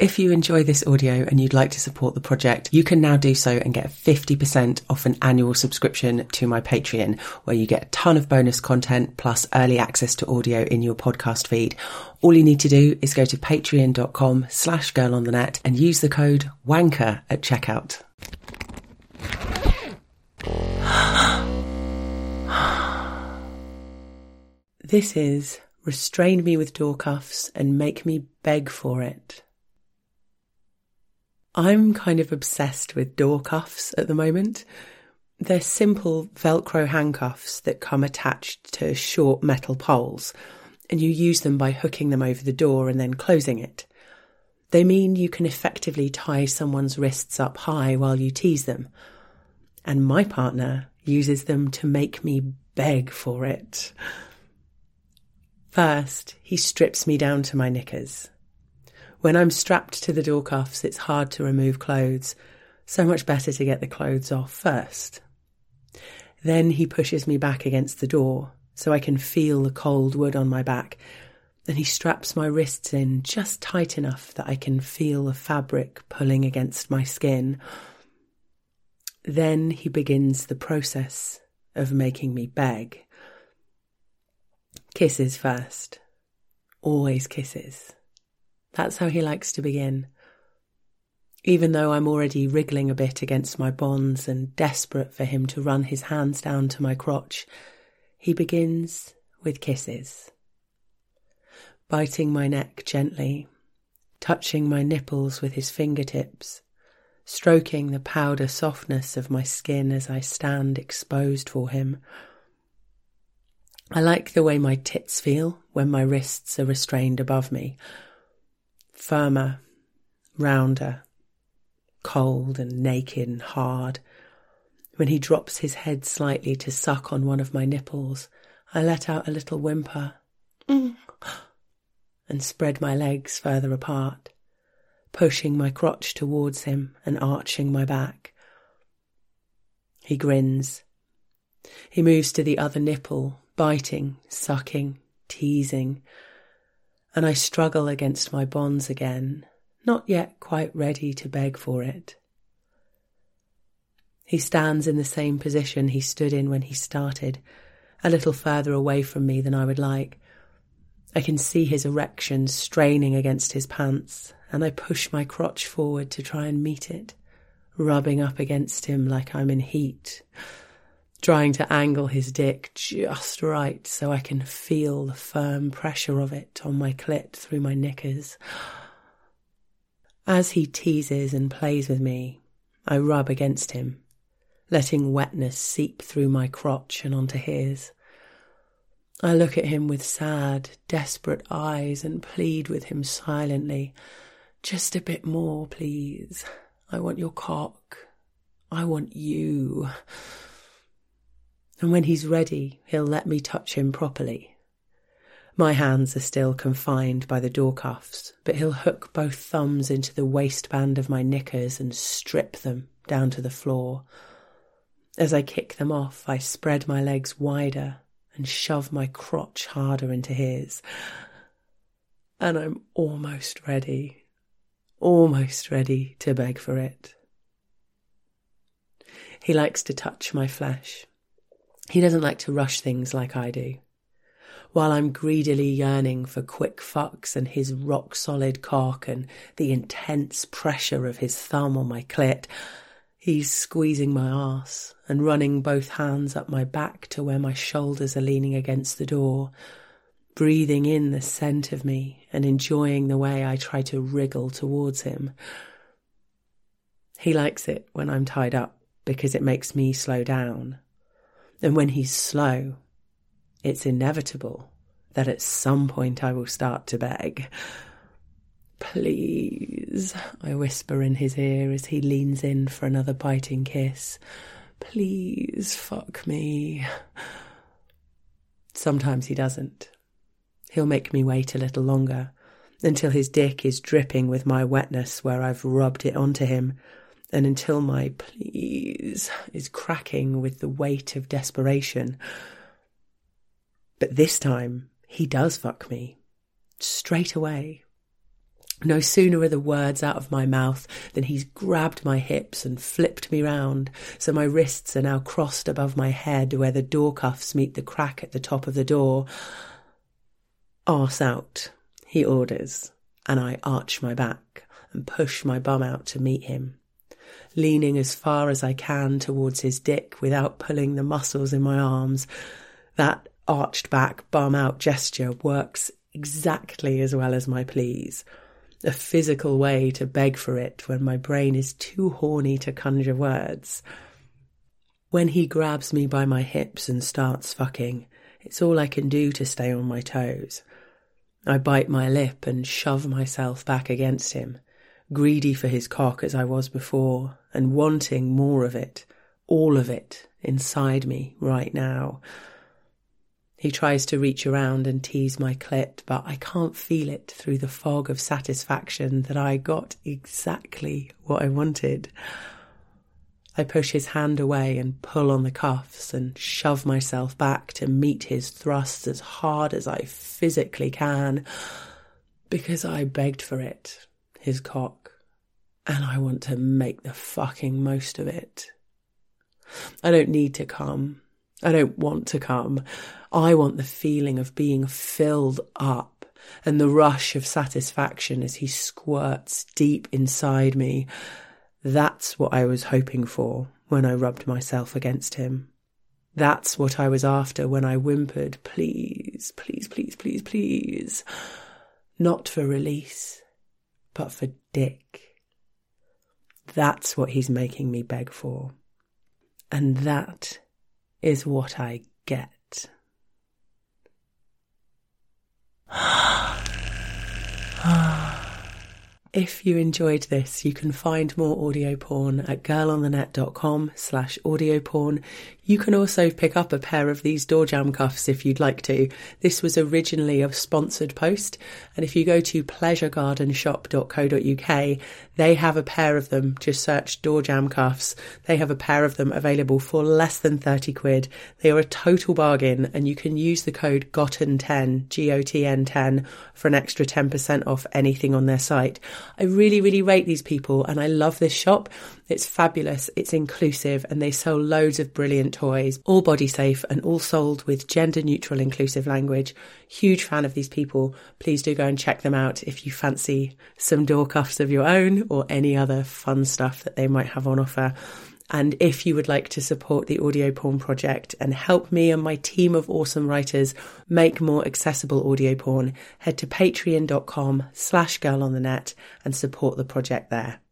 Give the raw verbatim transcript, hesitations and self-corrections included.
If you enjoy this audio and you'd like to support the project, you can now do so and get fifty percent off an annual subscription to my Patreon, where you get a ton of bonus content plus early access to audio in your podcast feed. All you need to do is go to patreon.com slash girl on the net and use the code WANKER at checkout. This is Restrain Me with Door Cuffs and Make Me Beg for It. I'm kind of obsessed with door cuffs at the moment. They're simple Velcro handcuffs that come attached to short metal poles, and you use them by hooking them over the door and then closing it. They mean you can effectively tie someone's wrists up high while you tease them. And my partner uses them to make me beg for it. First, he strips me down to my knickers. When I'm strapped to the door cuffs, it's hard to remove clothes, so much better to get the clothes off first. Then he pushes me back against the door so I can feel the cold wood on my back, and he straps my wrists in just tight enough that I can feel the fabric pulling against my skin. Then he begins the process of making me beg. Kisses first. Always kisses. That's how he likes to begin. Even though I'm already wriggling a bit against my bonds and desperate for him to run his hands down to my crotch, he begins with kisses. Biting my neck gently, touching my nipples with his fingertips, stroking the powder softness of my skin as I stand exposed for him. I like the way my tits feel when my wrists are restrained above me. Firmer, rounder, cold and naked and hard. When he drops his head slightly to suck on one of my nipples, I let out a little whimper mm, and spread my legs further apart, pushing my crotch towards him and arching my back. He grins. He moves to the other nipple, biting, sucking, teasing, and I struggle against my bonds again, not yet quite ready to beg for it. He stands in the same position he stood in when he started, a little further away from me than I would like. I can see his erection straining against his pants, and I push my crotch forward to try and meet it, rubbing up against him like I'm in heat, trying to angle his dick just right so I can feel the firm pressure of it on my clit through my knickers. As he teases and plays with me, I rub against him, letting wetness seep through my crotch and onto his. I look at him with sad, desperate eyes and plead with him silently. Just a bit more, please. I want your cock. I want you. And when he's ready, he'll let me touch him properly. My hands are still confined by the door cuffs, but he'll hook both thumbs into the waistband of my knickers and strip them down to the floor. As I kick them off, I spread my legs wider and shove my crotch harder into his. And I'm almost ready, almost ready to beg for it. He likes to touch my flesh. He doesn't like to rush things like I do. While I'm greedily yearning for quick fucks and his rock-solid cock and the intense pressure of his thumb on my clit, he's squeezing my arse and running both hands up my back to where my shoulders are leaning against the door, breathing in the scent of me and enjoying the way I try to wriggle towards him. He likes it when I'm tied up because it makes me slow down. And when he's slow, it's inevitable that at some point I will start to beg. Please, I whisper in his ear as he leans in for another biting kiss. Please fuck me. Sometimes he doesn't. He'll make me wait a little longer, until his dick is dripping with my wetness where I've rubbed it onto him, and until my please is cracking with the weight of desperation. But this time, he does fuck me, straight away. No sooner are the words out of my mouth than he's grabbed my hips and flipped me round, so my wrists are now crossed above my head where the door cuffs meet the crack at the top of the door. "Arse out," he orders, and I arch my back and push my bum out to meet him, leaning as far as I can towards his dick without pulling the muscles in my arms. That arched back, bum out gesture works exactly as well as my pleas. A physical way to beg for it when my brain is too horny to conjure words. When he grabs me by my hips and starts fucking, it's all I can do to stay on my toes. I bite my lip and shove myself back against him, greedy for his cock as I was before, and wanting more of it, all of it, inside me right now. He tries to reach around and tease my clit, but I can't feel it through the fog of satisfaction that I got exactly what I wanted. I push his hand away and pull on the cuffs and shove myself back to meet his thrusts as hard as I physically can, because I begged for it, his cock, and I want to make the fucking most of it. I don't need to come. I don't want to come. I want the feeling of being filled up and the rush of satisfaction as he squirts deep inside me. That's what I was hoping for when I rubbed myself against him. That's what I was after when I whimpered, please, please, please, please, please. Not for release, but for dick. That's what he's making me beg for. And that is what I get. If you enjoyed this, you can find more audio porn at girlonthenet.com slash audio porn. You can also pick up a pair of these door jam cuffs if you'd like to. This was originally a sponsored post, and if you go to pleasure garden shop dot co dot uk, they have a pair of them. Just search door jam cuffs. They have a pair of them available for less than thirty quid. They are a total bargain, and you can use the code gotten ten, G O T N ten, for an extra ten percent off anything on their site. I really, really rate these people, and I love this shop. It's fabulous, it's inclusive, and they sell loads of brilliant toys, all body safe and all sold with gender neutral inclusive language. Huge fan of these people. Please do go and check them out if you fancy some door cuffs of your own or any other fun stuff that they might have on offer. And if you would like to support the Audio Porn Project and help me and my team of awesome writers make more accessible audio porn, head to patreon.com slash girlonthenet and support the project there.